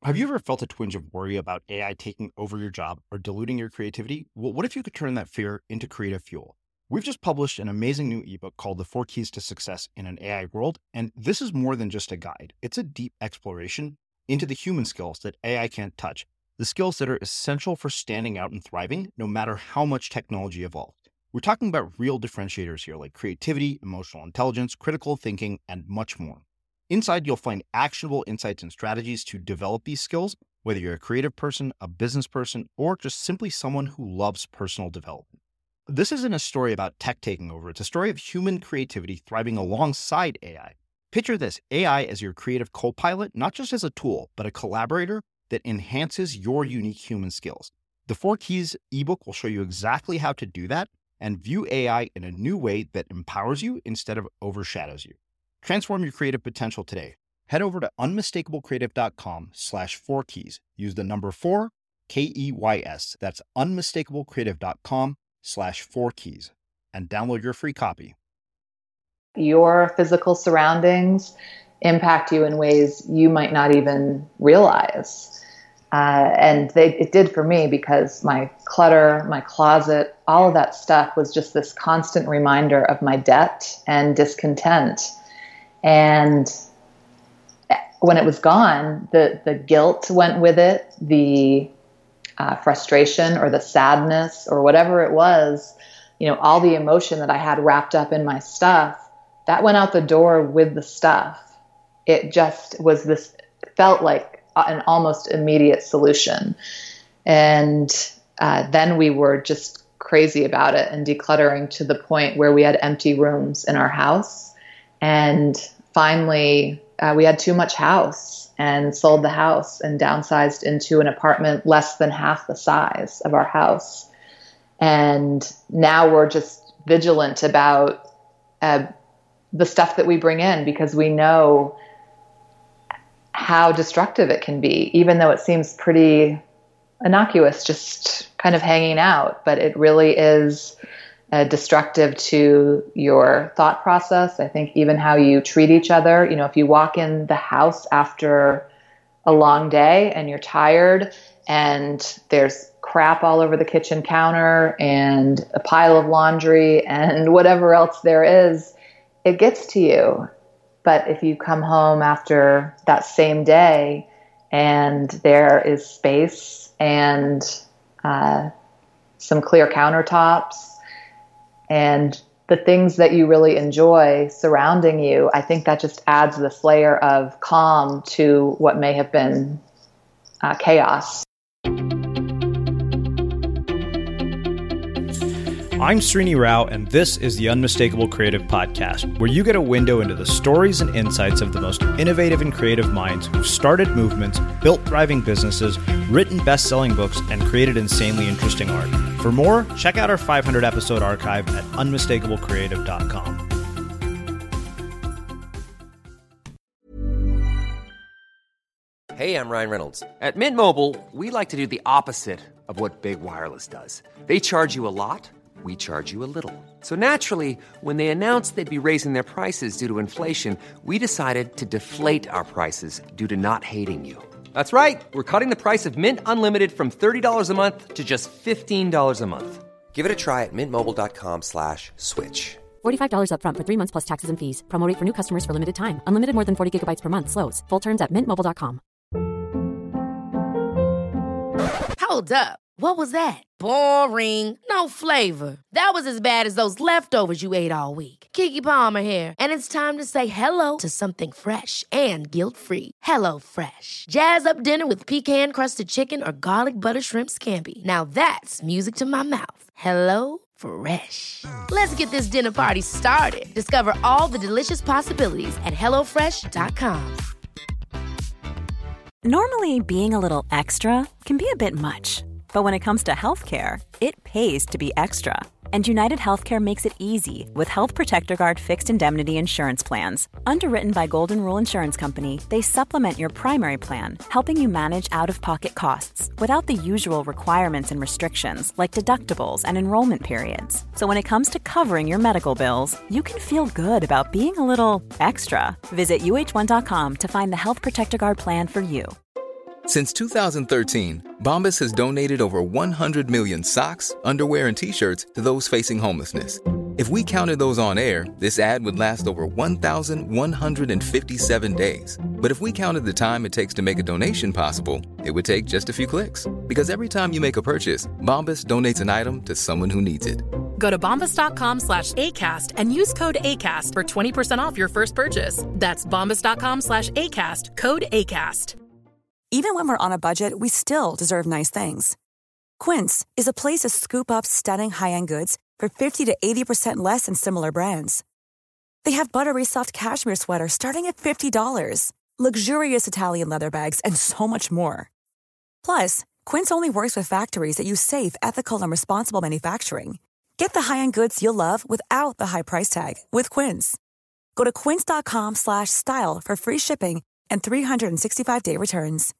Have you ever felt a twinge of worry about AI taking over your job or diluting your creativity? Well, what if you could turn that fear into creative fuel? We've just published an amazing new ebook called The 4 Keys to Success in an AI World, and this is more than just a guide. It's a deep exploration into the human skills that AI can't touch, the skills that are essential for standing out and thriving, no matter how much technology evolves. We're talking about real differentiators here, like creativity, emotional intelligence, critical thinking, and much more. Inside, you'll find actionable insights and strategies to develop these skills, whether you're a creative person, a business person, or just simply someone who loves personal development. This isn't a story about tech taking over. It's a story of human creativity thriving alongside AI. Picture this, AI as your creative co-pilot, not just as a tool, but a collaborator that enhances your unique human skills. The 4 Keys ebook will show you exactly how to do that and view AI in a new way that empowers you instead of overshadows you. Transform your creative potential today. Head over to unmistakablecreative.com/4keys. Use the number 4, KEYS. That's unmistakablecreative.com/4keys and download your free copy. Your physical surroundings impact you in ways you might not even realize. It did for me because my clutter, my closet, all of that stuff was just this constant reminder of my debt and discontent. And when it was gone, the guilt went with it, the frustration or the sadness or whatever it was, all the emotion that I had wrapped up in my stuff, that went out the door with the stuff. It just was felt like an almost immediate solution. And then we were just crazy about it and decluttering to the point where we had empty rooms in our house. And finally, we had too much house and sold the house and downsized into an apartment less than half the size of our house. And now we're just vigilant about the stuff that we bring in because we know how destructive it can be, even though it seems pretty innocuous, just kind of hanging out. But it really is destructive to your thought process. I think even how you treat each other. If you walk in the house after a long day and you're tired and there's crap all over the kitchen counter and a pile of laundry and whatever else there is, it gets to you. But if you come home after that same day and there is space and some clear countertops, and the things that you really enjoy surrounding you, I think that just adds this layer of calm to what may have been chaos. I'm Srini Rao, and this is the Unmistakable Creative Podcast, where you get a window into the stories and insights of the most innovative and creative minds who've started movements, built thriving businesses, written best-selling books, and created insanely interesting art. For more, check out our 500-episode archive at unmistakablecreative.com. Hey, I'm Ryan Reynolds. At Mint Mobile, we like to do the opposite of what Big Wireless does. They charge you a lot. We charge you a little. So naturally, when they announced they'd be raising their prices due to inflation, we decided to deflate our prices due to not hating you. That's right. We're cutting the price of Mint Unlimited from $30 a month to just $15 a month. Give it a try at mintmobile.com/switch. $45 up front for 3 months plus taxes and fees. Promo rate for new customers for limited time. Unlimited more than 40 gigabytes per month. Slows full terms at mintmobile.com. Hold up. What was that? Boring. No flavor. That was as bad as those leftovers you ate all week. Keke Palmer here. And it's time to say hello to something fresh and guilt-free. Hello Fresh. Jazz up dinner with pecan-crusted chicken or garlic butter shrimp scampi. Now that's music to my mouth. Hello Fresh. Let's get this dinner party started. Discover all the delicious possibilities at HelloFresh.com. Normally, being a little extra can be a bit much. But when it comes to healthcare, it pays to be extra. And United Healthcare makes it easy with Health Protector Guard fixed indemnity insurance plans. Underwritten by Golden Rule Insurance Company, they supplement your primary plan, helping you manage out-of-pocket costs without the usual requirements and restrictions like deductibles and enrollment periods. So when it comes to covering your medical bills, you can feel good about being a little extra. Visit uh1.com to find the Health Protector Guard plan for you. Since 2013, Bombas has donated over 100 million socks, underwear, and T-shirts to those facing homelessness. If we counted those on air, this ad would last over 1,157 days. But if we counted the time it takes to make a donation possible, it would take just a few clicks. Because every time you make a purchase, Bombas donates an item to someone who needs it. Go to bombas.com/ACAST and use code ACAST for 20% off your first purchase. That's bombas.com/ACAST, code ACAST. Even when we're on a budget, we still deserve nice things. Quince is a place to scoop up stunning high-end goods for 50 to 80% less than similar brands. They have buttery soft cashmere sweaters starting at $50, luxurious Italian leather bags, and so much more. Plus, Quince only works with factories that use safe, ethical, and responsible manufacturing. Get the high-end goods you'll love without the high price tag with Quince. Go to quince.com/style for free shipping and 365-day returns.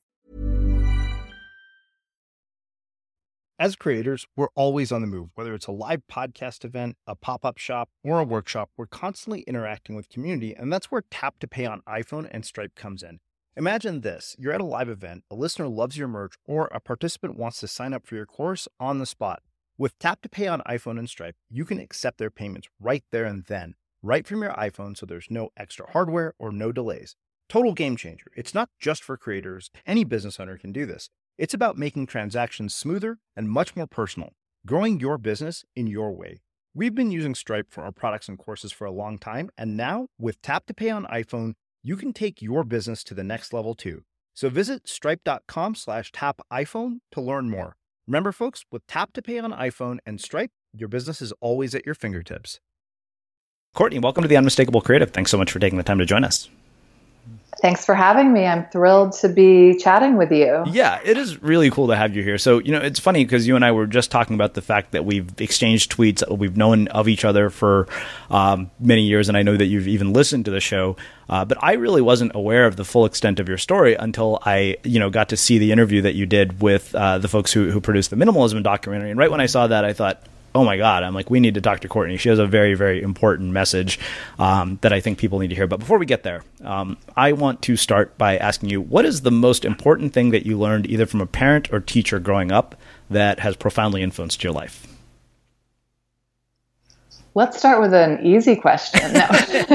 As creators, we're always on the move. Whether it's a live podcast event, a pop-up shop, or a workshop, we're constantly interacting with community, and that's where Tap to Pay on iPhone and Stripe comes in. Imagine this. You're at a live event, a listener loves your merch, or a participant wants to sign up for your course on the spot. With Tap to Pay on iPhone and Stripe, you can accept their payments right there and then, right from your iPhone, so there's no extra hardware or no delays. Total game changer. It's not just for creators. Any business owner can do this. It's about making transactions smoother and much more personal, growing your business in your way. We've been using Stripe for our products and courses for a long time, and now with Tap to Pay on iPhone, you can take your business to the next level too. So visit stripe.com/tapiphone to learn more. Remember, folks, with Tap to Pay on iPhone and Stripe, your business is always at your fingertips. Courtney, welcome to The Unmistakable Creative. Thanks so much for taking the time to join us. Thanks for having me. I'm thrilled to be chatting with you. Yeah, it is really cool to have you here. So, it's funny because you and I were just talking about the fact that we've exchanged tweets. We've known of each other for many years, and I know that you've even listened to the show. But I really wasn't aware of the full extent of your story until I, got to see the interview that you did with the folks who produced the Minimalism documentary. And right when I saw that, I thought, oh my God, I'm like, we need to talk to Courtney. She has a very, very important message that I think people need to hear. But before we get there, I want to start by asking you, what is the most important thing that you learned either from a parent or teacher growing up that has profoundly influenced your life? Let's start with an easy question. No.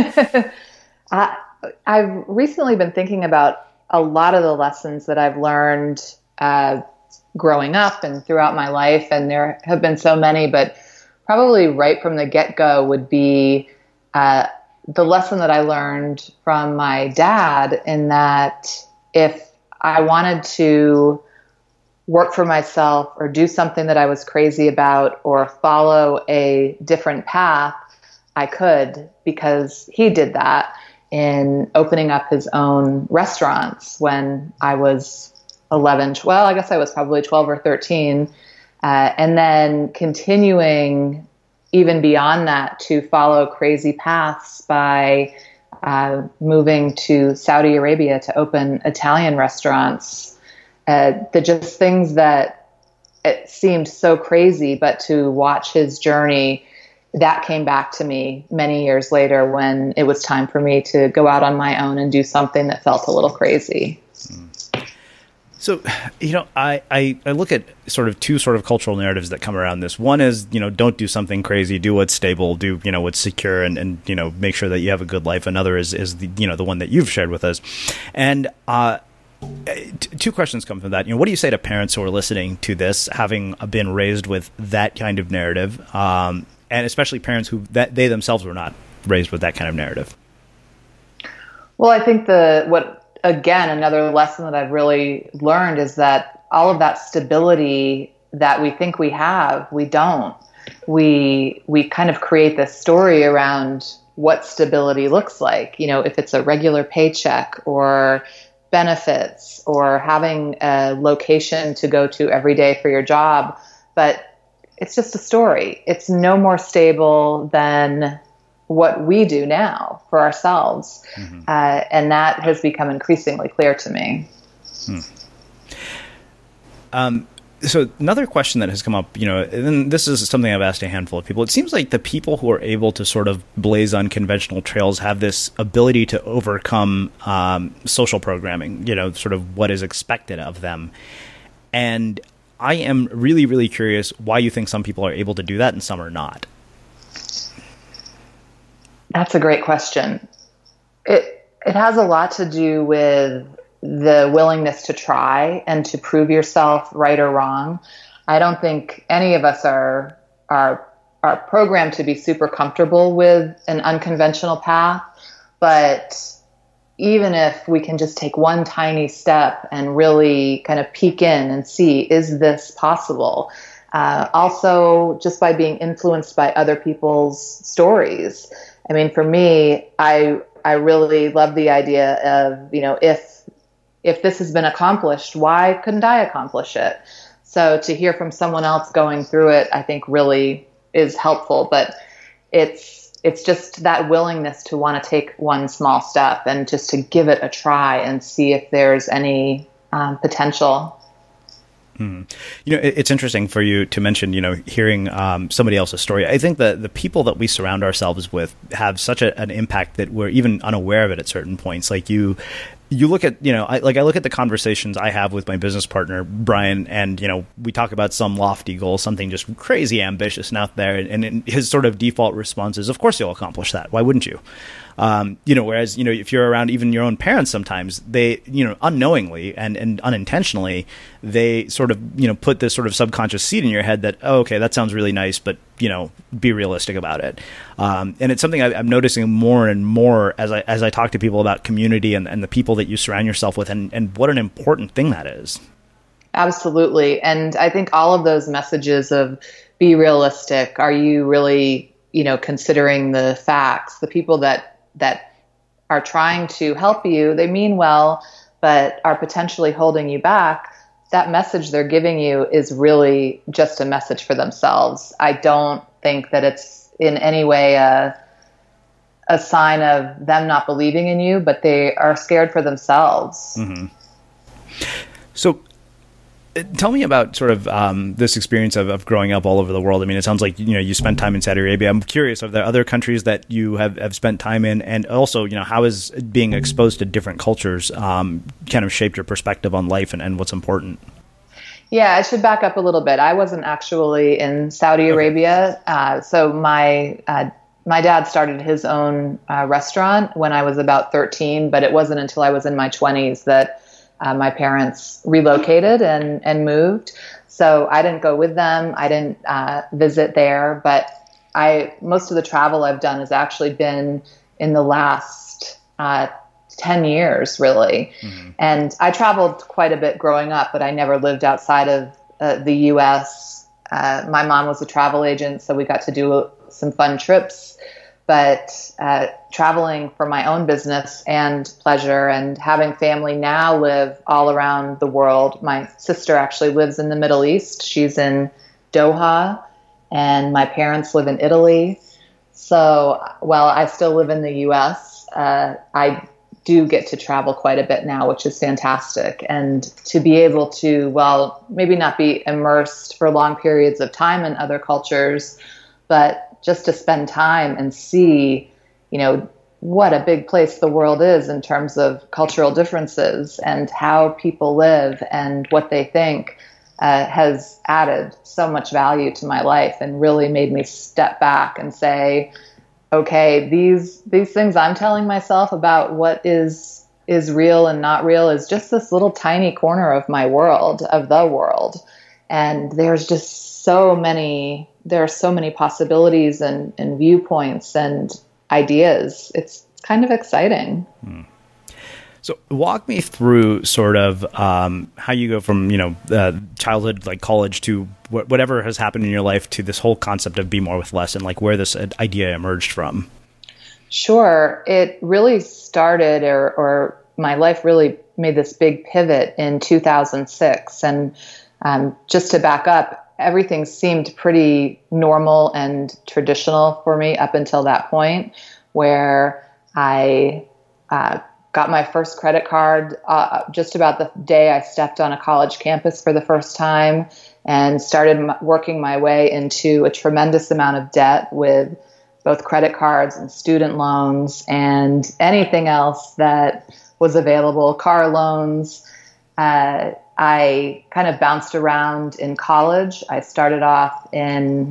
I've recently been thinking about a lot of the lessons that I've learned growing up and throughout my life, and there have been so many, but probably right from the get-go would be the lesson that I learned from my dad, in that if I wanted to work for myself or do something that I was crazy about or follow a different path, I could, because he did that in opening up his own restaurants when I was 11, well, I guess I was probably 12 or 13, and then continuing even beyond that to follow crazy paths by moving to Saudi Arabia to open Italian restaurants. The just things that it seemed so crazy, but to watch his journey, that came back to me many years later when it was time for me to go out on my own and do something that felt a little crazy. So, I look at two cultural narratives that come around this. One is, don't do something crazy, do what's stable, do, what's secure, and make sure that you have a good life. Another is the one that you've shared with us. And two questions come from that. What do you say to parents who are listening to this, having been raised with that kind of narrative, and especially parents who they themselves were not raised with that kind of narrative? Well, I think again, another lesson that I've really learned is that all of that stability that we think we have, we don't. We kind of create this story around what stability looks like. If it's a regular paycheck or benefits or having a location to go to every day for your job. But it's just a story. It's no more stable than what we do now for ourselves. Mm-hmm. And that has become increasingly clear to me. So another question that has come up, and this is something I've asked a handful of people. It seems like the people who are able to sort of blaze unconventional trails have this ability to overcome social programming, sort of what is expected of them. And I am really, really curious why you think some people are able to do that and some are not. That's a great question. It has a lot to do with the willingness to try and to prove yourself right or wrong. I don't think any of us are programmed to be super comfortable with an unconventional path, but even if we can just take one tiny step and really kind of peek in and see, is this possible? Also, just by being influenced by other people's stories. I mean, for me, I really love the idea of, if this has been accomplished, why couldn't I accomplish it? So to hear from someone else going through it, I think really is helpful. But it's just that willingness to want to take one small step and just to give it a try and see if there's any potential. It's interesting for you to mention, hearing somebody else's story. I think that the people that we surround ourselves with have such an impact that we're even unaware of it at certain points. Like you look at, I look at the conversations I have with my business partner, Brian, and, we talk about some lofty goal, something just crazy ambitious and out there. And his sort of default response is, of course you'll accomplish that. Why wouldn't you? Whereas, if you're around even your own parents, sometimes they, unknowingly and unintentionally, they sort of, put this sort of subconscious seed in your head that, oh, okay, that sounds really nice, but, be realistic about it. And it's something I'm noticing more and more as I talk to people about community and the people that you surround yourself with and what an important thing that is. Absolutely. And I think all of those messages of be realistic, are you really, considering the facts, the people that are trying to help you, they mean well, but are potentially holding you back, that message they're giving you is really just a message for themselves. I don't think that it's in any way a sign of them not believing in you, but they are scared for themselves. Mm-hmm. So tell me about sort of this experience of growing up all over the world. I mean, it sounds like, you spent time in Saudi Arabia. I'm curious, are there other countries that you have spent time in? And also, how has being exposed to different cultures kind of shaped your perspective on life and what's important? Yeah, I should back up a little bit. I wasn't actually in Saudi Arabia. So my dad started his own restaurant when I was about 13, but it wasn't until I was in my 20s that my parents relocated and moved. So I didn't go with them. I didn't visit there, but most of the travel I've done has actually been in the last 10 years, really. Mm-hmm. And I traveled quite a bit growing up, but I never lived outside of the U.S. My mom was a travel agent, so we got to do some fun trips. But traveling for my own business and pleasure and having family now live all around the world. My sister actually lives in the Middle East. She's in Doha, and my parents live in Italy. So while I still live in the U.S., I do get to travel quite a bit now, which is fantastic. And to be able to, well, maybe not be immersed for long periods of time in other cultures, but just to spend time and see, what a big place the world is in terms of cultural differences and how people live and what they think has added so much value to my life and really made me step back and say, okay, these things I'm telling myself about what is real and not real is just this little tiny corner of my world, of the world. And there's just there are so many possibilities and viewpoints and ideas. It's kind of exciting. So walk me through sort of how you go from, childhood, like college, to whatever has happened in your life to this whole concept of be more with less and like where this idea emerged from. Sure. It really started or my life really made this big pivot in 2006. And just to back up, everything seemed pretty normal and traditional for me up until that point, where I got got my first credit card just about the day I stepped on a college campus for the first time, and started working my way into a tremendous amount of debt with both credit cards and student loans and anything else that was available, car loans. I kind of bounced around in college. I started off in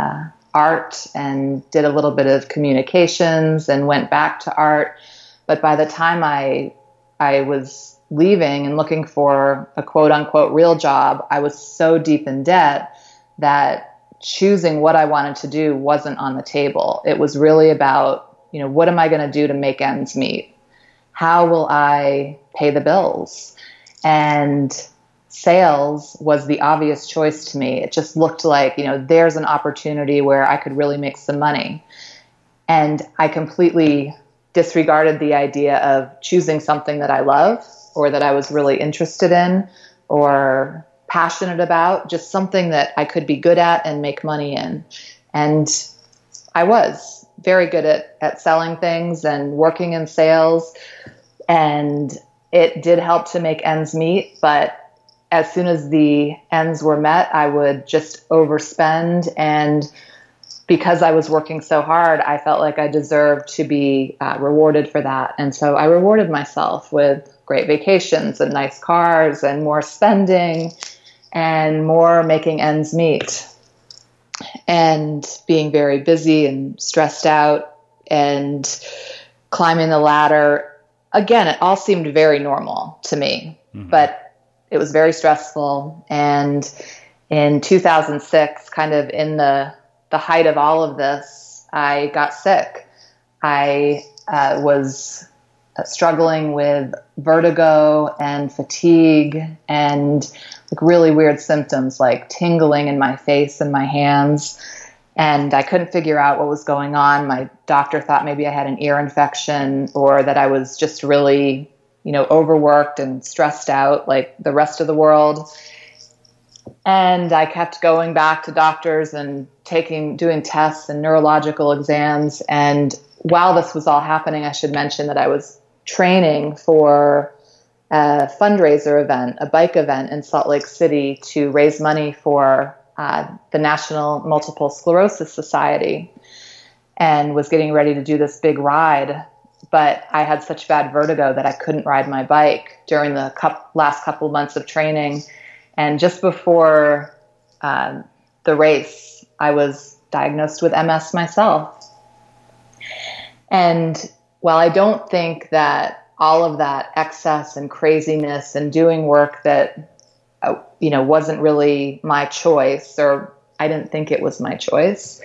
art and did a little bit of communications and went back to art. But by the time I was leaving and looking for a quote unquote real job, I was so deep in debt that choosing what I wanted to do wasn't on the table. It was really about, what am I going to do to make ends meet? How will I pay the bills? And sales was the obvious choice to me. It just looked like, there's an opportunity where I could really make some money. And I completely disregarded the idea of choosing something that I love or that I was really interested in or passionate about, just something that I could be good at and make money in. And I was very good at selling things and working in sales. And it did help to make ends meet. But as soon as the ends were met, I would just overspend. And because I was working so hard, I felt like I deserved to be rewarded for that. And so I rewarded myself with great vacations and nice cars and more spending and more making ends meet and being very busy and stressed out and climbing the ladder. Again, it all seemed very normal to me, but it was very stressful. And in 2006, kind of in the height of all of this, I got sick. I was struggling with vertigo and fatigue and really weird symptoms like tingling in my face and my hands. And I couldn't figure out what was going on. My doctor thought maybe I had an ear infection or that I was just really, overworked and stressed out like the rest of the world. And I kept going back to doctors and doing tests and neurological exams. And while this was all happening, I should mention that I was training for a fundraiser event, a bike event in Salt Lake City to raise money for the National Multiple Sclerosis Society, and was getting ready to do this big ride. But I had such bad vertigo that I couldn't ride my bike during the last couple months of training. And just before the race, I was diagnosed with MS myself. And while I don't think that all of that excess and craziness and doing work that, wasn't really my choice, or I didn't think it was my choice,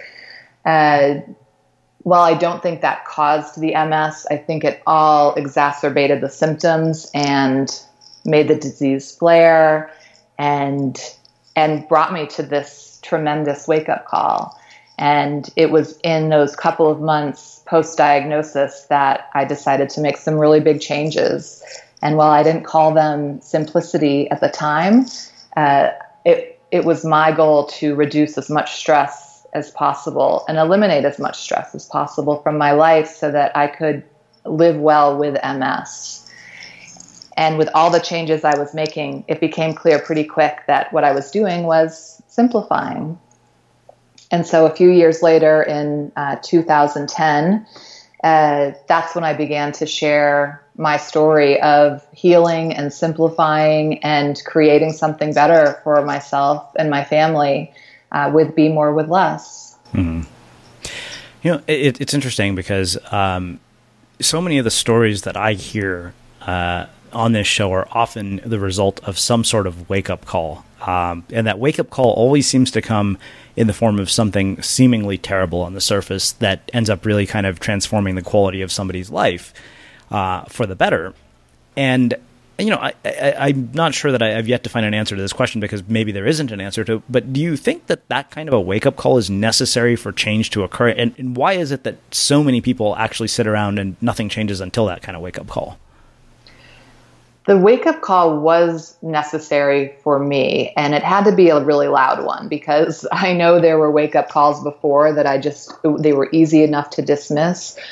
while I don't think that caused the MS, I think it all exacerbated the symptoms and made the disease flare and brought me to this tremendous wake-up call. And it was in those couple of months post-diagnosis that I decided to make some really big changes. And while I didn't call them simplicity at the time, it was my goal to reduce as much stress as possible and eliminate as much stress as possible from my life so that I could live well with MS. And with all the changes I was making, it became clear pretty quick that what I was doing was simplifying. And so a few years later in 2010, that's when I began to share my story of healing and simplifying and creating something better for myself and my family with Be More with Less. Mm-hmm. It's interesting because so many of the stories that I hear on this show are often the result of some sort of wake-up call. And that wake-up call always seems to come in the form of something seemingly terrible on the surface that ends up really kind of transforming the quality of somebody's life for the better. And, I'm not sure that I've yet to find an answer to this question because maybe there isn't an answer to it, but do you think that kind of a wake-up call is necessary for change to occur? And why is it that so many people actually sit around and nothing changes until that kind of wake-up call? The wake-up call was necessary for me, and it had to be a really loud one because I know there were wake-up calls before that they were easy enough to dismiss.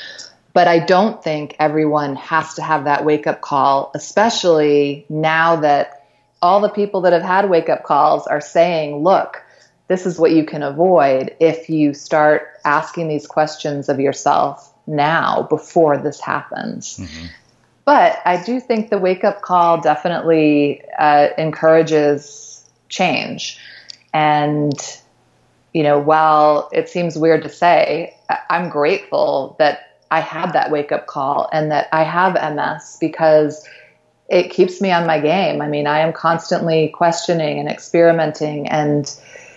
But I don't think everyone has to have that wake-up call, especially now that all the people that have had wake-up calls are saying, look, this is what you can avoid if you start asking these questions of yourself now before this happens. Mm-hmm. But I do think the wake-up call definitely encourages change. And, you know, while it seems weird to say, I'm grateful that I had that wake-up call and that I have MS, because it keeps me on my game. I mean, I am constantly questioning and experimenting and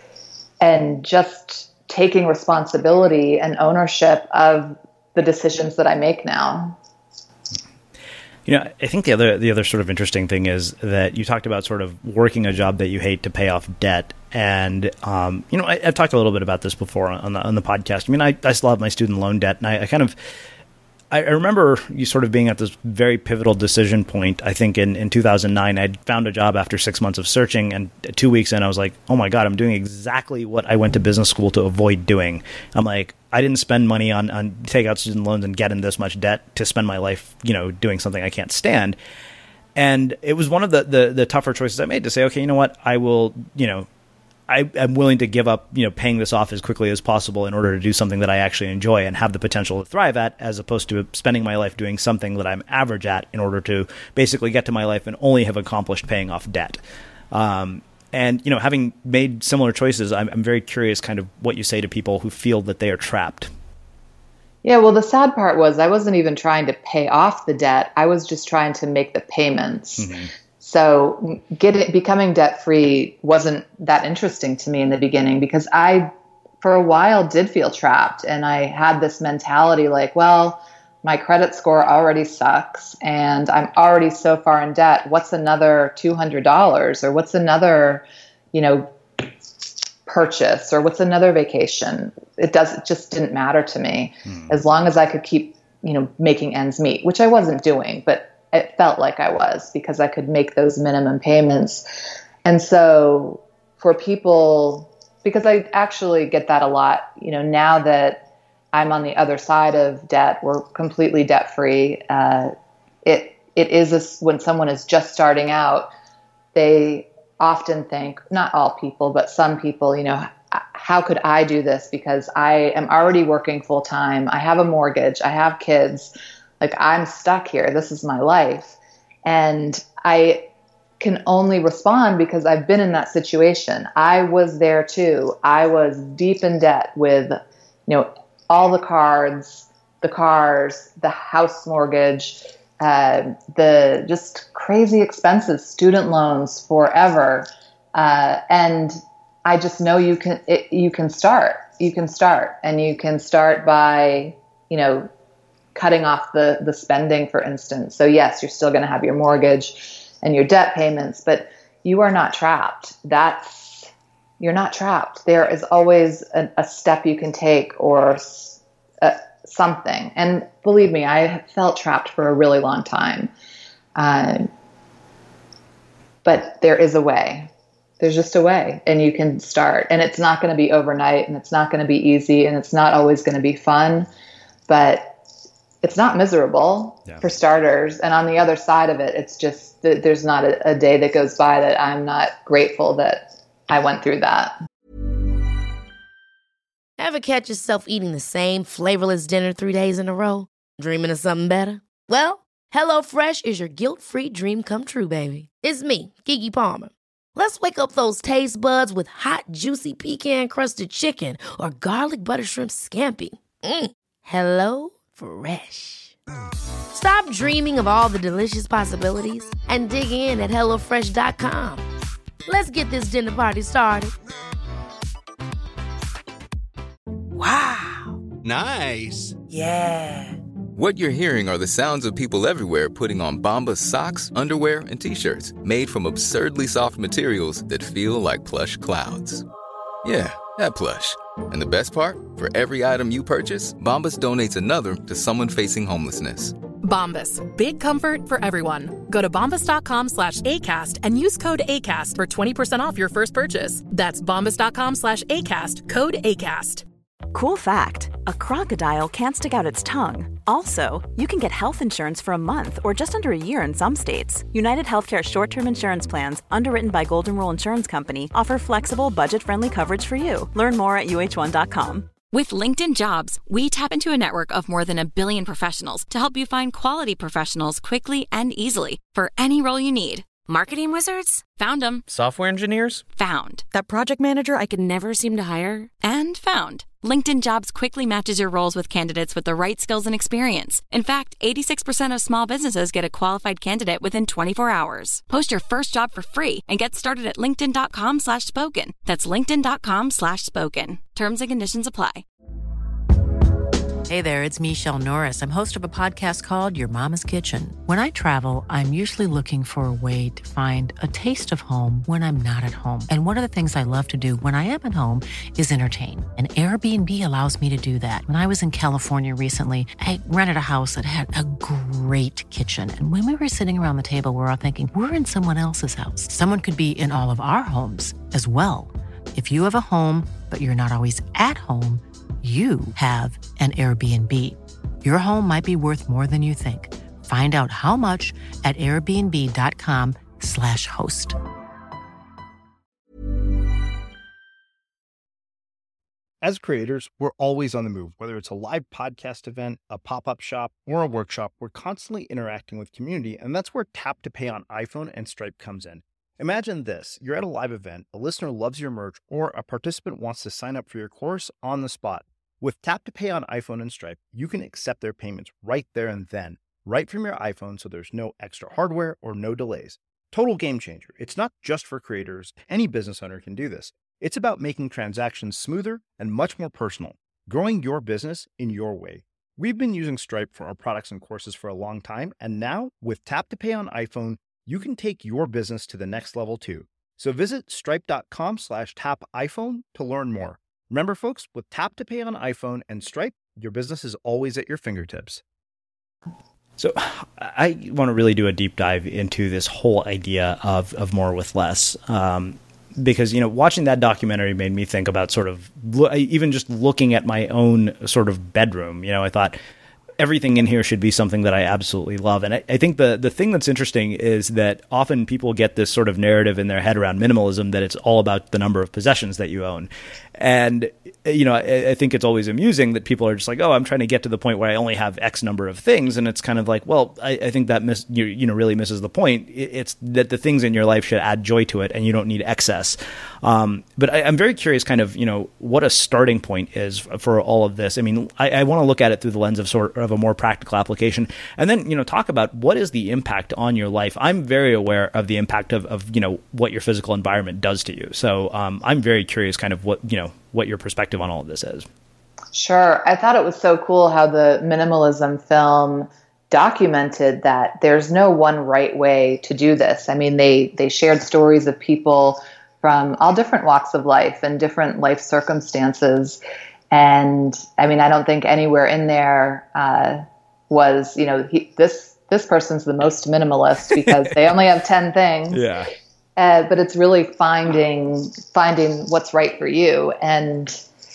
just taking responsibility and ownership of the decisions that I make now. You know, I think the other sort of interesting thing is that you talked about sort of working a job that you hate to pay off debt. And, you know, I've talked a little bit about this before on the podcast. I mean, I still have my student loan debt, and I remember you sort of being at this very pivotal decision point. I think in 2009, I'd found a job after 6 months of searching, and 2 weeks in, I was like, oh my God, I'm doing exactly what I went to business school to avoid doing. I'm like, I didn't spend money on take out student loans and get in this much debt to spend my life, you know, doing something I can't stand. And it was one of the tougher choices I made to say, okay, you know what, I will, you know, I'm willing to give up, you know, paying this off as quickly as possible in order to do something that I actually enjoy and have the potential to thrive at, as opposed to spending my life doing something that I'm average at in order to basically get to my life and only have accomplished paying off debt. And, you know, having made similar choices, I'm very curious kind of what you say to people who feel that they are trapped. Yeah, well, the sad part was I wasn't even trying to pay off the debt. I was just trying to make the payments. Mm-hmm. So becoming debt-free wasn't that interesting to me in the beginning, because I, for a while, did feel trapped. And I had this mentality like, well, my credit score already sucks and I'm already so far in debt. What's another $200, or what's another, you know, purchase, or what's another vacation? It just didn't matter to me as long as I could keep, you know, making ends meet, which I wasn't doing, but it felt like I was, because I could make those minimum payments. And so for people, because I actually get that a lot, you know, now that I'm on the other side of debt, we're completely debt free. It is when someone is just starting out, they often think, not all people, but some people, you know, how could I do this? Because I am already working full time. I have a mortgage. I have kids. Like, I'm stuck here. This is my life. And I can only respond because I've been in that situation. I was there too. I was deep in debt with, you know, all the cards, the cars, the house mortgage, the just crazy expenses, student loans forever. And I just know you can start, and you can start by, you know, cutting off the spending, for instance. So yes, you're still going to have your mortgage and your debt payments, but you are not trapped. You're not trapped. There is always a step you can take, or something. And believe me, I have felt trapped for a really long time. But there is a way. There's just a way, and you can start. And it's not going to be overnight, and it's not going to be easy, and it's not always going to be fun, but it's not miserable, for starters. And on the other side of it, it's just that there's not a day that goes by that I'm not grateful that I went through that. Ever catch yourself eating the same flavorless dinner 3 days in a row? Dreaming of something better? Well, HelloFresh is your guilt-free dream come true, baby. It's me, Keke Palmer. Let's wake up those taste buds with hot, juicy pecan-crusted chicken or garlic butter shrimp scampi. Hello Fresh. Stop dreaming of all the delicious possibilities and dig in at HelloFresh.com. Let's get this dinner party started. Wow. Nice. Yeah. What you're hearing are the sounds of people everywhere putting on Bombas socks, underwear, and T-shirts made from absurdly soft materials that feel like plush clouds. Yeah, that plush. And the best part? For every item you purchase, Bombas donates another to someone facing homelessness. Bombas. Big comfort for everyone. Go to bombas.com/ACAST and use code ACAST for 20% off your first purchase. That's bombas.com/ACAST, code ACAST. Cool fact, a crocodile can't stick out its tongue. Also, you can get health insurance for a month or just under a year in some states. United Healthcare short-term insurance plans, underwritten by Golden Rule Insurance Company, offer flexible, budget-friendly coverage for you. Learn more at uh1.com. With LinkedIn Jobs, we tap into a network of more than 1 billion professionals to help you find quality professionals quickly and easily for any role you need. Marketing wizards? Found them. Software engineers? Found. That project manager I could never seem to hire? And found. LinkedIn Jobs quickly matches your roles with candidates with the right skills and experience. In fact, 86% of small businesses get a qualified candidate within 24 hours. Post your first job for free and get started at linkedin.com/spoken. That's linkedin.com/spoken. Terms and conditions apply. Hey there, it's Michelle Norris. I'm host of a podcast called Your Mama's Kitchen. When I travel, I'm usually looking for a way to find a taste of home when I'm not at home. And one of the things I love to do when I am at home is entertain. And Airbnb allows me to do that. When I was in California recently, I rented a house that had a great kitchen. And when we were sitting around the table, we were all thinking, we're in someone else's house. Someone could be in all of our homes as well. If you have a home, but you're not always at home, you have an Airbnb. Your home might be worth more than you think. Find out how much at airbnb.com/host. As creators, we're always on the move. Whether it's a live podcast event, a pop-up shop, or a workshop, we're constantly interacting with community, and that's where Tap to Pay on iPhone and Stripe comes in. Imagine this. You're at a live event, a listener loves your merch, or a participant wants to sign up for your course on the spot. With Tap to Pay on iPhone and Stripe, you can accept their payments right there and then, right from your iPhone, so there's no extra hardware or no delays. Total game changer. It's not just for creators. Any business owner can do this. It's about making transactions smoother and much more personal, growing your business in your way. We've been using Stripe for our products and courses for a long time, and now with Tap to Pay on iPhone, you can take your business to the next level too. So visit stripe.com/tapiphone to learn more. Remember, folks, with Tap to Pay on iPhone and Stripe, your business is always at your fingertips. So I want to really do a deep dive into this whole idea of more with less. Because, watching that documentary made me think about sort of even just looking at my own sort of bedroom. I thought everything in here should be something that I absolutely love. And I think the thing that's interesting is that often people get this sort of narrative in their head around minimalism that it's all about the number of possessions that you own. And, I think it's always amusing that people are just like, oh, I'm trying to get to the point where I only have X number of things. And it's kind of like, well, I think that really misses the point. It's that the things in your life should add joy to it and you don't need excess. But I'm very curious kind of, what a starting point is for all of this. I mean, I want to look at it through the lens of sort of a more practical application and then, talk about what is the impact on your life. I'm very aware of the impact of what your physical environment does to you. So I'm very curious kind of what your perspective on all of this is. Sure. I thought it was so cool how the minimalism film documented that there's no one right way to do this. I mean, they shared stories of people from all different walks of life and different life circumstances. And I mean, I don't think anywhere in there was, this person's the most minimalist because they only have 10 things. Yeah. But it's really finding what's right for you. And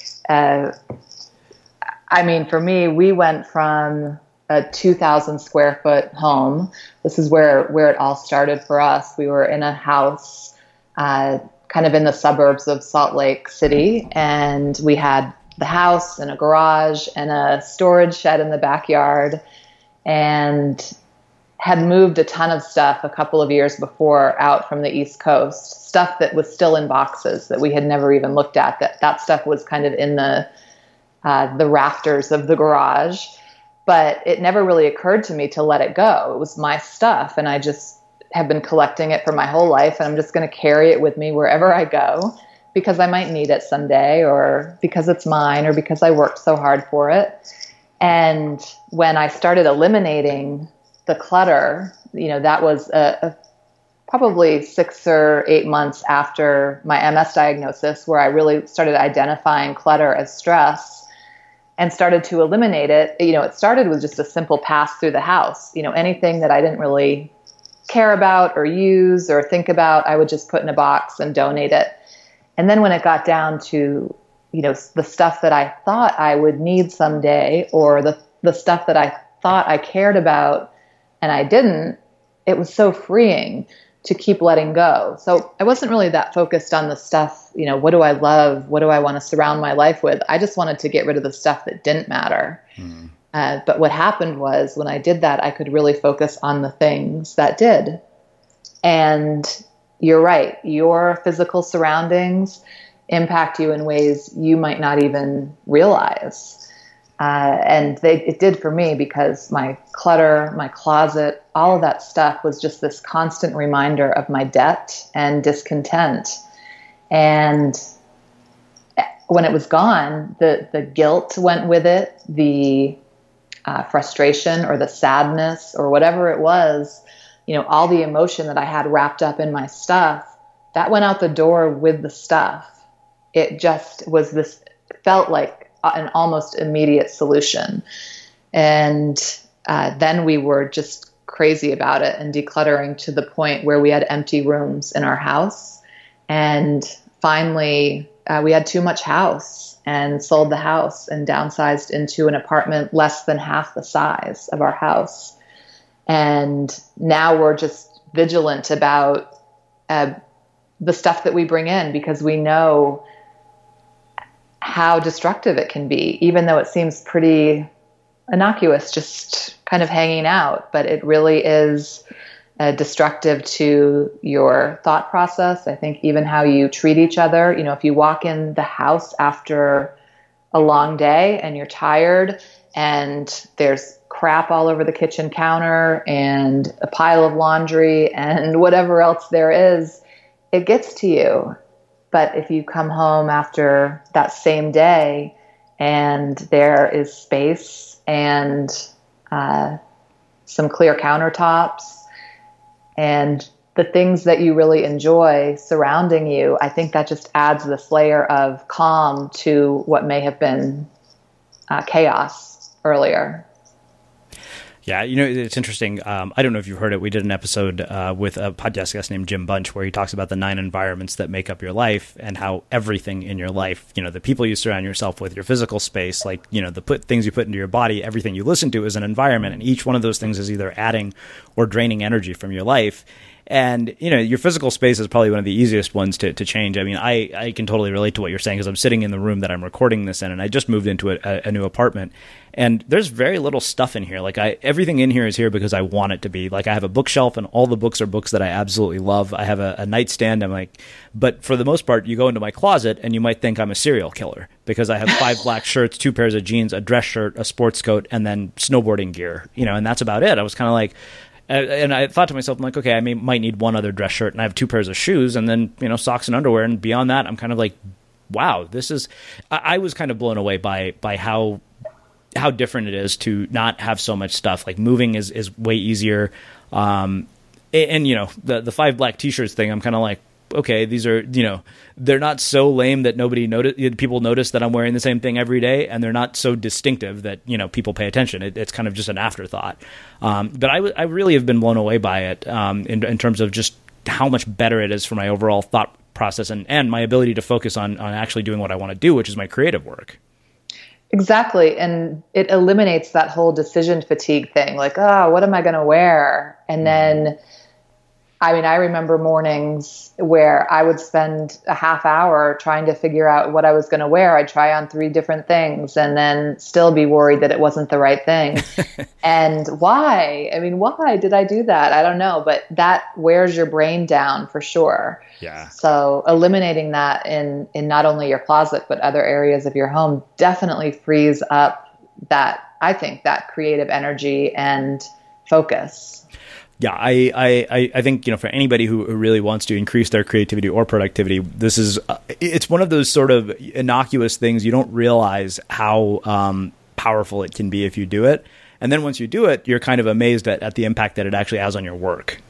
I mean, for me, we went from a 2,000 square foot home. This is where it all started for us. We were in a house kind of in the suburbs of Salt Lake City, and we had the house and a garage and a storage shed in the backyard, and had moved a ton of stuff a couple of years before out from the East Coast, stuff that was still in boxes that we had never even looked at. That stuff was kind of in the rafters of the garage, but it never really occurred to me to let it go. It was my stuff, and I just have been collecting it for my whole life, and I'm just going to carry it with me wherever I go because I might need it someday, or because it's mine, or because I worked so hard for it. And when I started eliminating the clutter, that was probably 6 or 8 months after my MS diagnosis, where I really started identifying clutter as stress and started to eliminate it. It started with just a simple pass through the house. Anything that I didn't really care about or use or think about, I would just put in a box and donate it. And then when it got down to the stuff that I thought I would need someday, or the stuff that I thought I cared about and I didn't, it was so freeing to keep letting go. So I wasn't really that focused on the stuff, what do I love? What do I want to surround my life with? I just wanted to get rid of the stuff that didn't matter. But what happened was when I did that, I could really focus on the things that did. And you're right. Your physical surroundings impact you in ways you might not even realize. And it did for me, because my clutter, my closet, all of that stuff was just this constant reminder of my debt and discontent. And when it was gone, the guilt went with it, the frustration or the sadness or whatever it was, all the emotion that I had wrapped up in my stuff, that went out the door with the stuff. It just was felt like an almost immediate solution. And then we were just crazy about it and decluttering to the point where we had empty rooms in our house. And finally, we had too much house and sold the house and downsized into an apartment less than half the size of our house. And now we're just vigilant about the stuff that we bring in, because we know how destructive it can be, even though it seems pretty innocuous, just kind of hanging out. But it really is destructive to your thought process. I think even how you treat each other. If you walk in the house after a long day and you're tired and there's crap all over the kitchen counter and a pile of laundry and whatever else there is, it gets to you. But if you come home after that same day and there is space and some clear countertops and the things that you really enjoy surrounding you, I think that just adds this layer of calm to what may have been chaos earlier. Yeah, it's interesting. I don't know if you've heard it. We did an episode with a podcast guest named Jim Bunch where he talks about the 9 environments that make up your life and how everything in your life, the people you surround yourself with, your physical space, like, the things you put into your body, everything you listen to is an environment. And each one of those things is either adding or draining energy from your life. And, your physical space is probably one of the easiest ones to change. I mean, I can totally relate to what you're saying, because I'm sitting in the room that I'm recording this in, and I just moved into a new apartment. And there's very little stuff in here. Like everything in here is here because I want it to be. Like I have a bookshelf, and all the books are books that I absolutely love. I have a nightstand. But for the most part, you go into my closet and you might think I'm a serial killer, because I have 5 black shirts, 2 pairs of jeans, a dress shirt, a sports coat, and then snowboarding gear, and that's about it. I was kind of like, and I thought to myself, I'm like, okay, I might need one other dress shirt, and I have 2 pairs of shoes, and then, socks and underwear. And beyond that, I'm kind of like, wow, I was kind of blown away by how different it is to not have so much stuff. Like moving is way easier. And the 5 black t-shirts thing, I'm kind of like, okay, these are, they're not so lame that people notice that I'm wearing the same thing every day, and they're not so distinctive that, people pay attention. It's kind of just an afterthought. But I really have been blown away by it in terms of just how much better it is for my overall thought process and my ability to focus on actually doing what I want to do, which is my creative work. Exactly. And it eliminates that whole decision fatigue thing. Like, what am I going to wear? And then, I remember mornings where I would spend a half hour trying to figure out what I was going to wear. I'd try on 3 different things and then still be worried that it wasn't the right thing. And why? Why did I do that? I don't know, but that wears your brain down for sure. Yeah. So eliminating that in not only your closet, but other areas of your home definitely frees up I think that creative energy and focus. Yeah, I think, for anybody who really wants to increase their creativity or productivity, it's one of those sort of innocuous things. You don't realize how powerful it can be if you do it. And then once you do it, you're kind of amazed at the impact that it actually has on your work.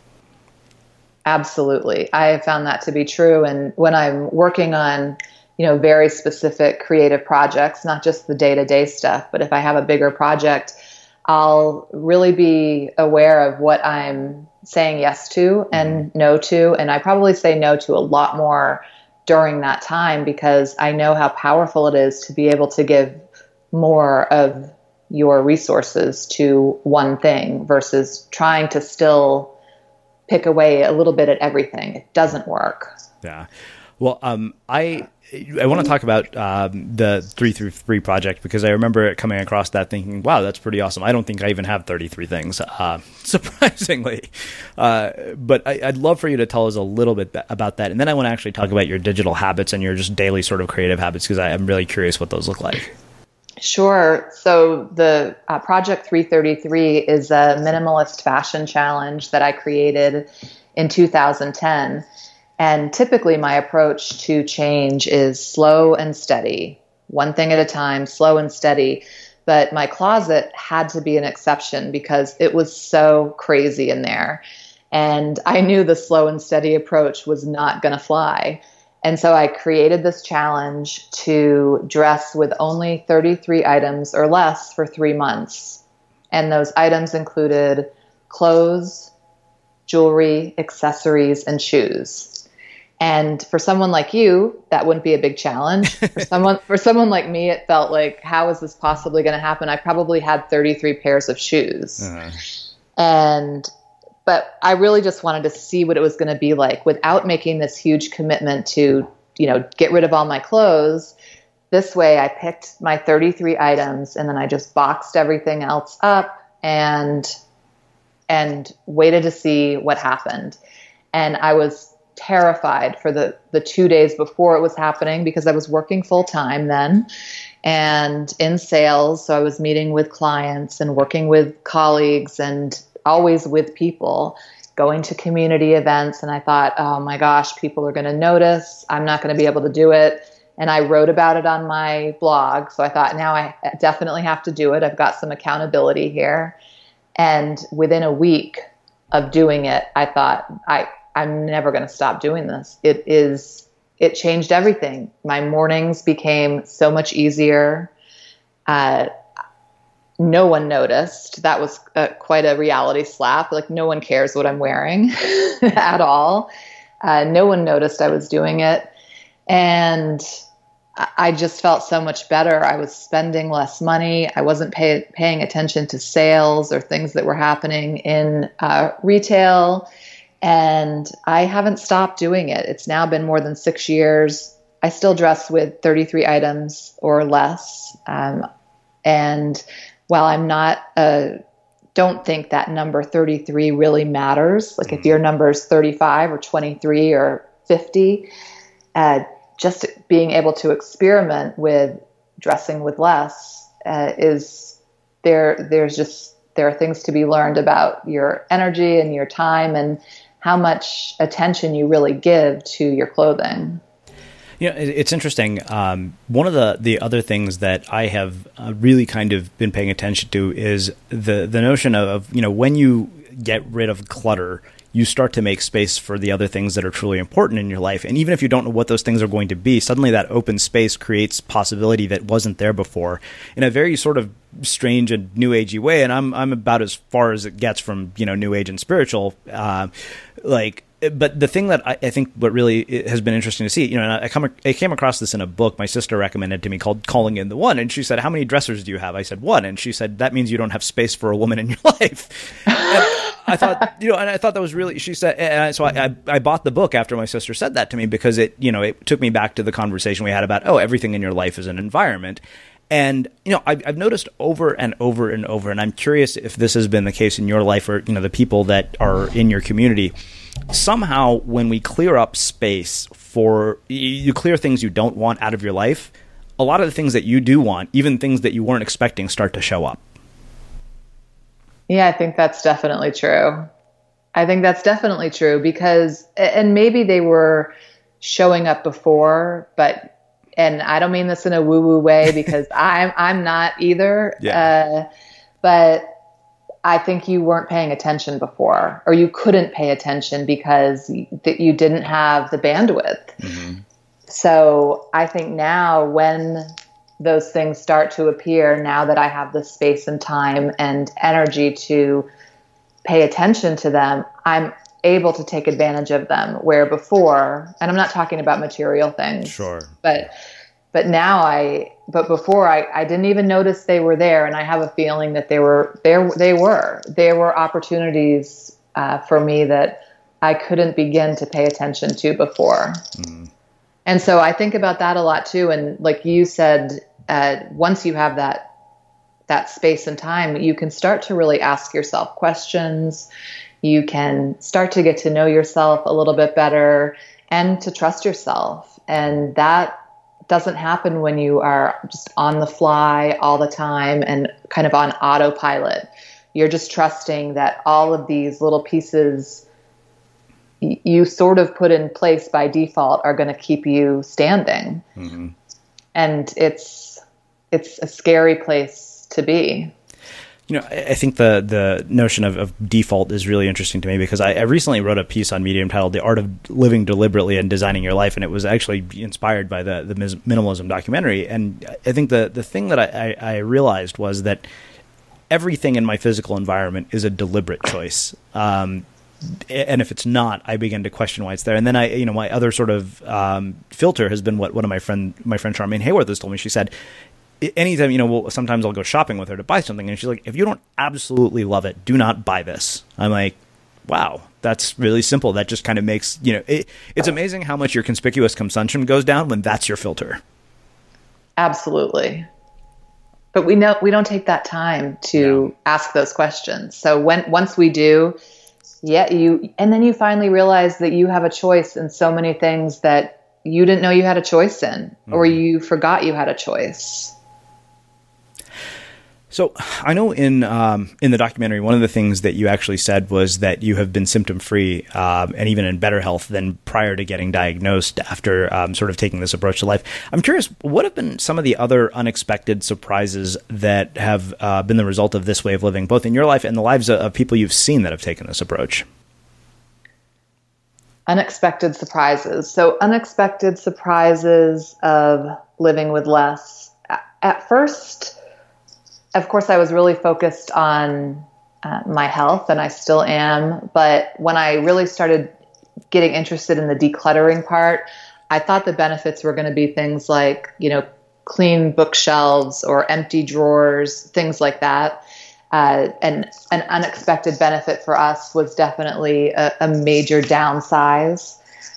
Absolutely. I have found that to be true. And when I'm working on, very specific creative projects, not just the day-to-day stuff, but if I have a bigger project, I'll really be aware of what I'm saying yes to and no to. And I probably say no to a lot more during that time, because I know how powerful it is to be able to give more of your resources to one thing versus trying to still pick away a little bit at everything. It doesn't work. Yeah. Well, I want to talk about the 333 project, because I remember coming across that thinking, wow, that's pretty awesome. I don't think I even have 33 things, surprisingly. But I'd love for you to tell us a little bit about that. And then I want to actually talk about your digital habits and your just daily sort of creative habits, because I'm really curious what those look like. Sure. So the Project 333 is a minimalist fashion challenge that I created in 2010. And typically my approach to change is slow and steady, one thing at a time, slow and steady. But my closet had to be an exception because it was so crazy in there. And I knew the slow and steady approach was not going to fly. And so I created this challenge to dress with only 33 items or less for 3 months. And those items included clothes, jewelry, accessories, and shoes. And for someone like you, that wouldn't be a big challenge. For someone like me, it felt like, how is this possibly going to happen? I probably had 33 pairs of shoes. But I really just wanted to see what it was going to be like without making this huge commitment to, get rid of all my clothes. This way I picked my 33 items and then I just boxed everything else up and waited to see what happened. And I was terrified for the 2 days before it was happening, because I was working full time then and in sales. So I was meeting with clients and working with colleagues and always with people, going to community events. And I thought, oh my gosh, people are going to notice. I'm not going to be able to do it. And I wrote about it on my blog. So I thought, now I definitely have to do it. I've got some accountability here. And within a week of doing it, I thought, I'm never going to stop doing this. It changed everything. My mornings became so much easier. No one noticed. That was quite a reality slap. Like, no one cares what I'm wearing at all. No one noticed I was doing it. And I just felt so much better. I was spending less money. I wasn't paying attention to sales or things that were happening in retail. And I haven't stopped doing it. It's now been more than 6 years. I still dress with 33 items or less. And while I'm not, don't think that number 33 really matters. Like if your number is 35 or 23 or 50, just being able to experiment with dressing with less there are things to be learned about your energy and your time and how much attention you really give to your clothing. It's interesting. One of the other things that I have really kind of been paying attention to is the notion of, when you get rid of clutter, you start to make space for the other things that are truly important in your life. And even if you don't know what those things are going to be, suddenly that open space creates possibility that wasn't there before in a very sort of strange and new agey way. And I'm about as far as it gets from, new age and spiritual, but the thing that I think what really has been interesting to see, and I came across this in a book my sister recommended to me called Calling in the One. And she said, how many dressers do you have? I said, 1. And she said, that means you don't have space for a woman in your life. I thought, and I thought that was really, she said, and so I bought the book after my sister said that to me, because it took me back to the conversation we had about, everything in your life is an environment. And, I've noticed over and over and over, and I'm curious if this has been the case in your life or, the people that are in your community. Somehow when we clear up space you clear things you don't want out of your life, a lot of the things that you do want, even things that you weren't expecting, start to show up. Yeah, I think that's definitely true. Because, and maybe they were showing up before, and I don't mean this in a woo-woo way, because I'm not either. Yeah. But I think you weren't paying attention before, or you couldn't pay attention because you didn't have the bandwidth. Mm-hmm. So I think now when those things start to appear, now that I have the space and time and energy to pay attention to them, I'm able to take advantage of them, where before, and I'm not talking about material things, Sure. but before I didn't even notice they were there. And I have a feeling that there were opportunities for me that I couldn't begin to pay attention to before. Mm-hmm. And so I think about that a lot too. And like you said, once you have that space and time, you can start to really ask yourself questions. You can start to get to know yourself a little bit better and to trust yourself. And that doesn't happen when you are just on the fly all the time and kind of on autopilot. You're just trusting that all of these little pieces you sort of put in place by default are going to keep you standing. Mm-hmm. And it's a scary place to be. You know, I think the notion of default is really interesting to me, because I recently wrote a piece on Medium titled "The Art of Living Deliberately and Designing Your Life," and it was actually inspired by the minimalism documentary. And I think the thing that I realized was that everything in my physical environment is a deliberate choice. And if it's not, I begin to question why it's there. And then my other sort of filter has been what one of my friend Charmaine Hayworth has told me. She said, anytime, sometimes I'll go shopping with her to buy something, and she's like, if you don't absolutely love it, do not buy this. I'm like, wow, that's really simple. That just kind of makes, it's amazing how much your conspicuous consumption goes down when that's your filter. Absolutely. But we don't take that time to ask those questions. So once we do, and then you finally realize that you have a choice in so many things that you didn't know you had a choice in, or you forgot you had a choice. So I know in the documentary, one of the things that you actually said was that you have been symptom-free and even in better health than prior to getting diagnosed after sort of taking this approach to life. I'm curious, what have been some of the other unexpected surprises that have been the result of this way of living, both in your life and the lives of people you've seen that have taken this approach? Unexpected surprises. So unexpected surprises of living with less. At first, of course, I was really focused on my health, and I still am. But when I really started getting interested in the decluttering part, I thought the benefits were going to be things like, clean bookshelves or empty drawers, things like that. And an unexpected benefit for us was definitely a major downsize.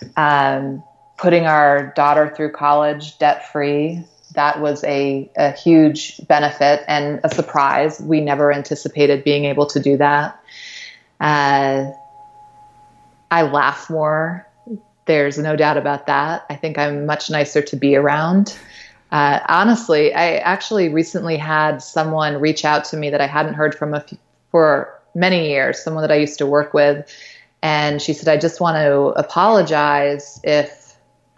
Putting our daughter through college debt-free. That was a huge benefit and a surprise. We never anticipated being able to do that. I laugh more. There's no doubt about that. I think I'm much nicer to be around. Honestly, I actually recently had someone reach out to me that I hadn't heard from for many years, someone that I used to work with. And she said, I just want to apologize if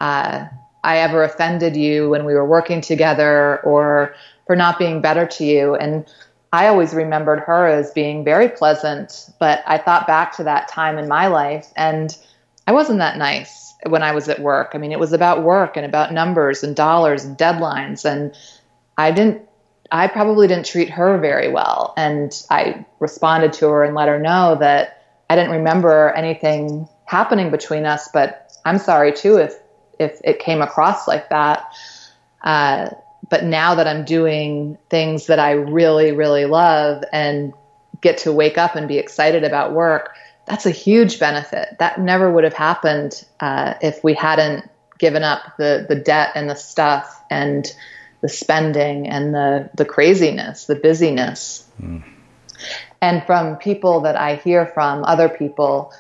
I ever offended you when we were working together, or for not being better to you. And I always remembered her as being very pleasant, but I thought back to that time in my life, and I wasn't that nice when I was at work. I mean, it was about work and about numbers and dollars and deadlines. And I probably didn't treat her very well. And I responded to her and let her know that I didn't remember anything happening between us, but I'm sorry too if it came across like that. But now that I'm doing things that I really, really love and get to wake up and be excited about work, that's a huge benefit. That never would have happened if we hadn't given up the debt and the stuff and the spending and the craziness, the busyness. Mm. And from people that I hear from, other people,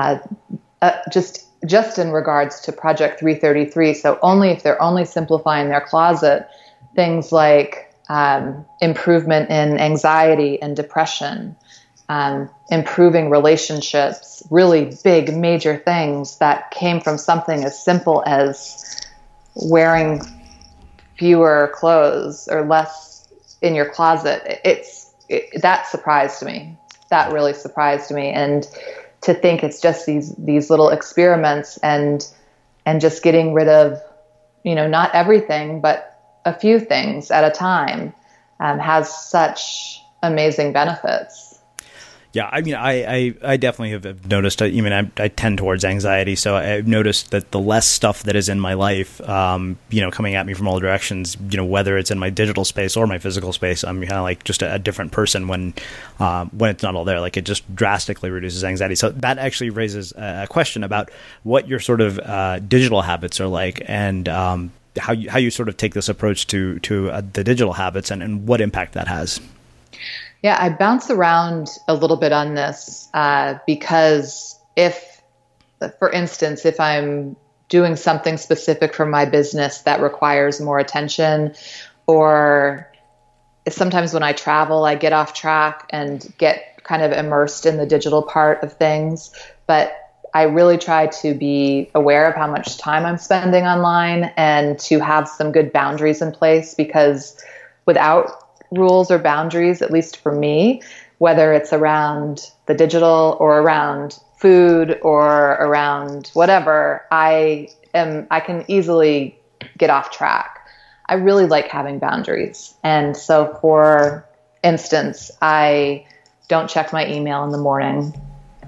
just in regards to Project 333, so only if they're only simplifying their closet, things like improvement in anxiety and depression, improving relationships, really big, major things that came from something as simple as wearing fewer clothes or less in your closet. That surprised me. That really surprised me. And to think it's just these little experiments and just getting rid of, not everything, but a few things at a time has such amazing benefits. Yeah, I mean, I definitely have noticed, I tend towards anxiety, so I've noticed that the less stuff that is in my life, coming at me from all directions, whether it's in my digital space or my physical space, I'm kind of like just a different person when it's not all there. Like, it just drastically reduces anxiety. So that actually raises a question about what your sort of digital habits are like, and how you sort of take this approach to the digital habits and what impact that has. Yeah, I bounce around a little bit on this because for instance, if I'm doing something specific for my business that requires more attention, or sometimes when I travel, I get off track and get kind of immersed in the digital part of things. But I really try to be aware of how much time I'm spending online and to have some good boundaries in place, because without rules or boundaries, at least for me, whether it's around the digital or around food or around whatever, I can easily get off track. I really like having boundaries. And so, for instance, I don't check my email in the morning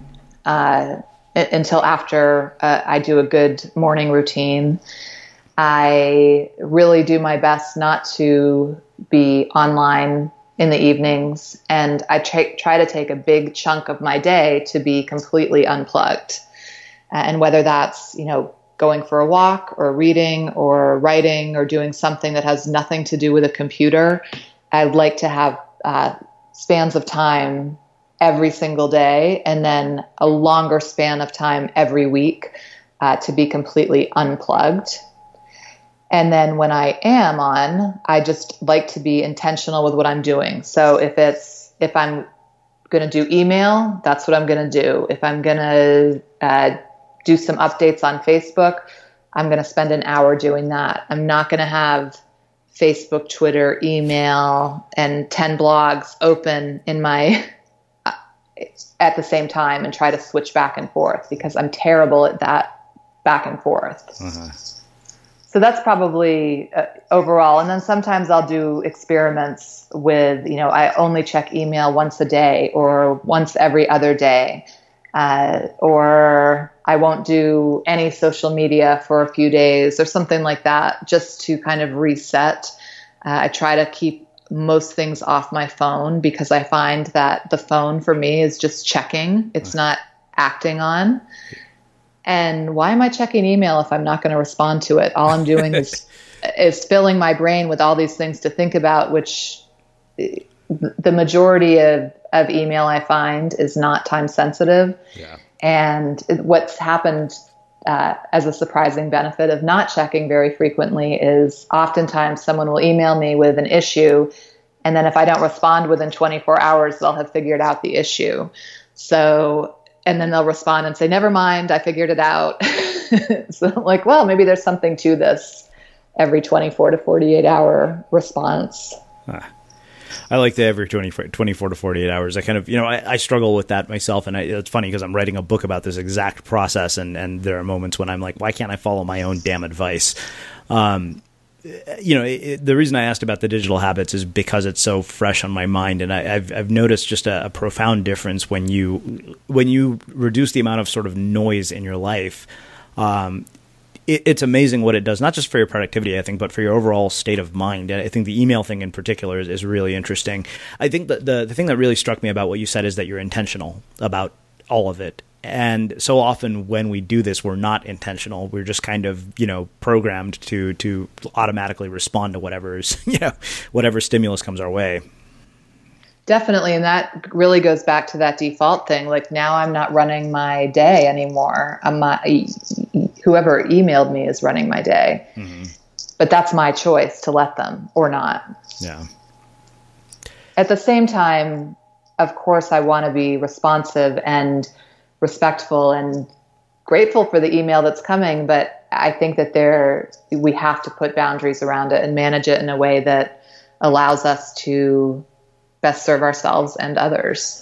until after I do a good morning routine. I really do my best not to be online in the evenings, and I try to take a big chunk of my day to be completely unplugged. And whether that's, going for a walk or reading or writing or doing something that has nothing to do with a computer, I'd like to have spans of time every single day, and then a longer span of time every week to be completely unplugged. And then when I am on, I just like to be intentional with what I'm doing. So if I'm going to do email, that's what I'm going to do. If I'm going to do some updates on Facebook, I'm going to spend an hour doing that. I'm not going to have Facebook, Twitter, email, and 10 blogs open in my at the same time and try to switch back and forth, because I'm terrible at that back and forth. Uh-huh. So that's probably overall. And then sometimes I'll do experiments with, I only check email once a day or once every other day, or I won't do any social media for a few days or something like that, just to kind of reset. I try to keep most things off my phone, because I find that the phone for me is just checking. It's not acting on. And why am I checking email if I'm not going to respond to it? All I'm doing is filling my brain with all these things to think about, which the majority of email I find is not time sensitive. Yeah. And what's happened as a surprising benefit of not checking very frequently is oftentimes someone will email me with an issue, and then if I don't respond within 24 hours, they'll have figured out the issue. And then they'll respond and say, never mind, I figured it out. So I'm like, well, maybe there's something to this every 24 to 48 hour response. I like the every 24 to 48 hours. I kind of, I struggle with that myself. And it's funny because I'm writing a book about this exact process. And there are moments when I'm like, why can't I follow my own damn advice? The reason I asked about the digital habits is because it's so fresh on my mind, and I've noticed just a profound difference when you reduce the amount of sort of noise in your life. It's amazing what it does, not just for your productivity, I think, but for your overall state of mind. And I think the email thing in particular is really interesting. I think that the thing that really struck me about what you said is that you're intentional about all of it. And so often when we do this, we're not intentional. We're just kind of, programmed to automatically respond to whatever stimulus comes our way. Definitely. And that really goes back to that default thing. Like, now I'm not running my day anymore. Whoever emailed me is running my day. Mm-hmm. But that's my choice to let them or not. Yeah. At the same time, of course, I want to be responsive and respectful and grateful for the email that's coming, but I think that we have to put boundaries around it and manage it in a way that allows us to best serve ourselves and others.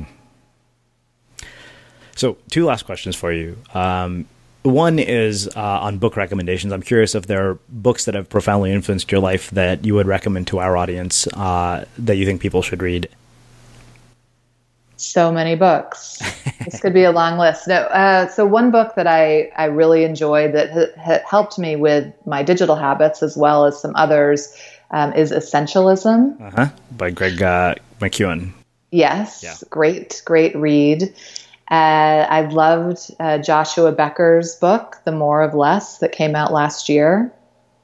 So 2 last questions for you. One is on book recommendations. I'm curious if there are books that have profoundly influenced your life that you would recommend to our audience that you think people should read. So many books. This could be a long list. No, so one book that I really enjoyed that helped me with my digital habits as well as some others is Essentialism. By Greg McKeown. Yes, yeah. Great read. I loved Joshua Becker's book, The More of Less, that came out last year.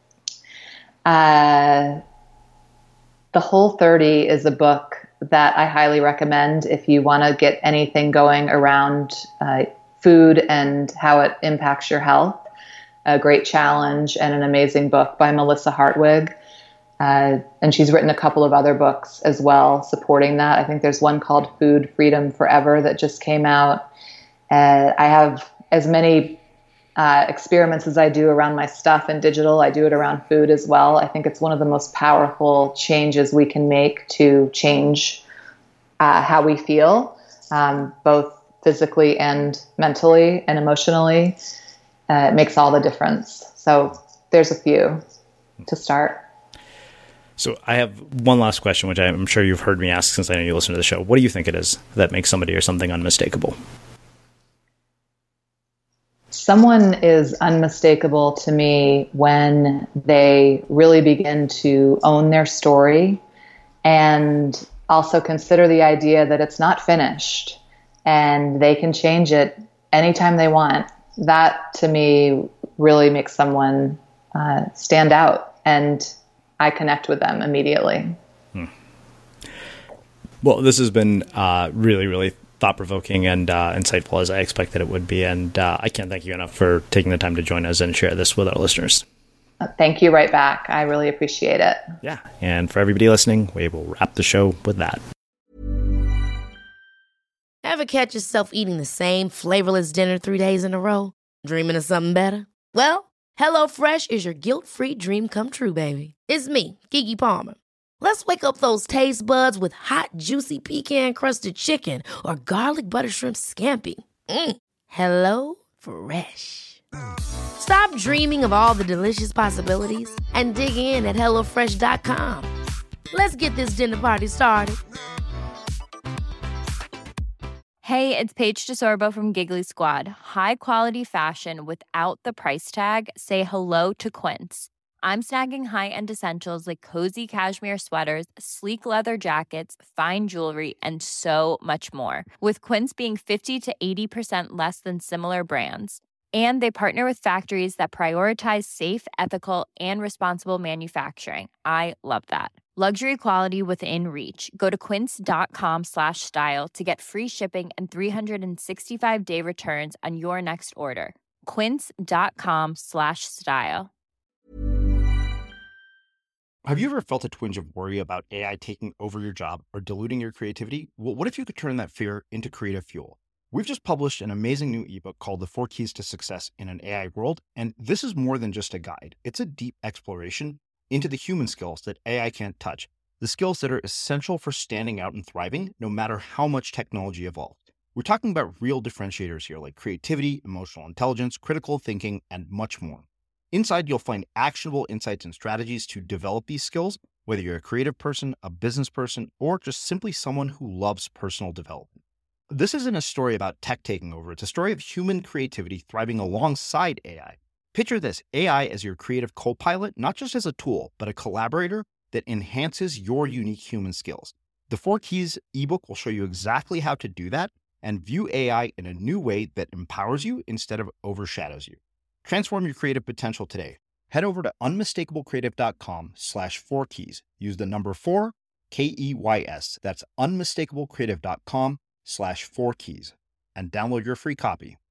The Whole30 is a book that I highly recommend if you want to get anything going around food and how it impacts your health. A great challenge and an amazing book by Melissa Hartwig. And she's written a couple of other books as well supporting that. I think there's one called Food Freedom Forever that just came out. I have as many experiments as I do around my stuff in digital. I do it around food as well. I think it's one of the most powerful changes we can make to change how we feel, both physically and mentally and emotionally. It makes all the difference. So there's a few to start. So I have one last question, which I'm sure you've heard me ask since I know you listen to the show. What do you think it is that makes somebody or something unmistakable? Someone is unmistakable to me when they really begin to own their story and also consider the idea that it's not finished and they can change it anytime they want. That to me really makes someone stand out, and I connect with them immediately. Well, this has been really, really thought-provoking and insightful, as I expected it would be. And I can't thank you enough for taking the time to join us and share this with our listeners. Thank you right back. I really appreciate it. Yeah. And for everybody listening, we will wrap the show with that. Ever catch yourself eating the same flavorless dinner 3 days in a row? Dreaming of something better? Well, HelloFresh is your guilt-free dream come true, baby. It's me, Keke Palmer. Let's wake up those taste buds with hot, juicy pecan-crusted chicken or garlic butter shrimp scampi. Hello Fresh. Stop dreaming of all the delicious possibilities and dig in at HelloFresh.com. Let's get this dinner party started. Hey, it's Paige DeSorbo from Giggly Squad. High quality fashion without the price tag. Say hello to Quince. I'm snagging high-end essentials like cozy cashmere sweaters, sleek leather jackets, fine jewelry, and so much more. With Quince being 50 to 80% less than similar brands. And they partner with factories that prioritize safe, ethical, and responsible manufacturing. I love that. Luxury quality within reach. Go to quince.com/style to get free shipping and 365-day returns on your next order. Quince.com/style. Have you ever felt a twinge of worry about AI taking over your job or diluting your creativity? Well, what if you could turn that fear into creative fuel? We've just published an amazing new ebook called The 4 Keys to Success in an AI World, and this is more than just a guide. It's a deep exploration into the human skills that AI can't touch, the skills that are essential for standing out and thriving, no matter how much technology evolves. We're talking about real differentiators here, like creativity, emotional intelligence, critical thinking, and much more. Inside, you'll find actionable insights and strategies to develop these skills, whether you're a creative person, a business person, or just simply someone who loves personal development. This isn't a story about tech taking over. It's a story of human creativity thriving alongside AI. Picture this, AI as your creative co-pilot, not just as a tool, but a collaborator that enhances your unique human skills. The 4 Keys ebook will show you exactly how to do that and view AI in a new way that empowers you instead of overshadows you. Transform your creative potential today. Head over to unmistakablecreative.com/4keys. Use the number 4, KEYS. That's unmistakablecreative.com/4keys and download your free copy.